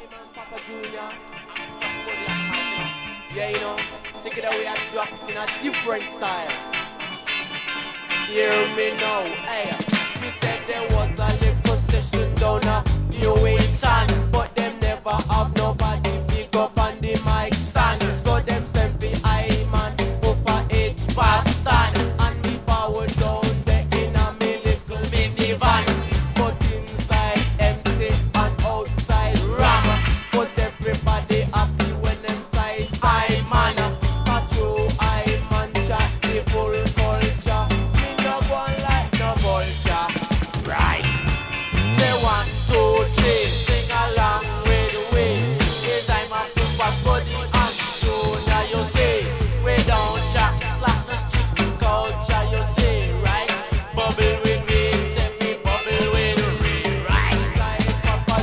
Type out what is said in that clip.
man, Papa Junior. Just money and mic, you know. Yeah, you know. Take it away and drop it in a different style. Hear me now, hey.